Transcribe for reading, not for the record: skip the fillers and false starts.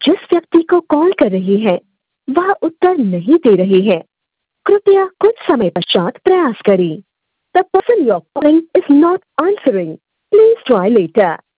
जिस व्यक्ति को कॉल कर रही है वह उत्तर नहीं दे रही है। कृपया कुछ समय पश्चात प्रयास करें। The person you're calling is not answering. Please try later.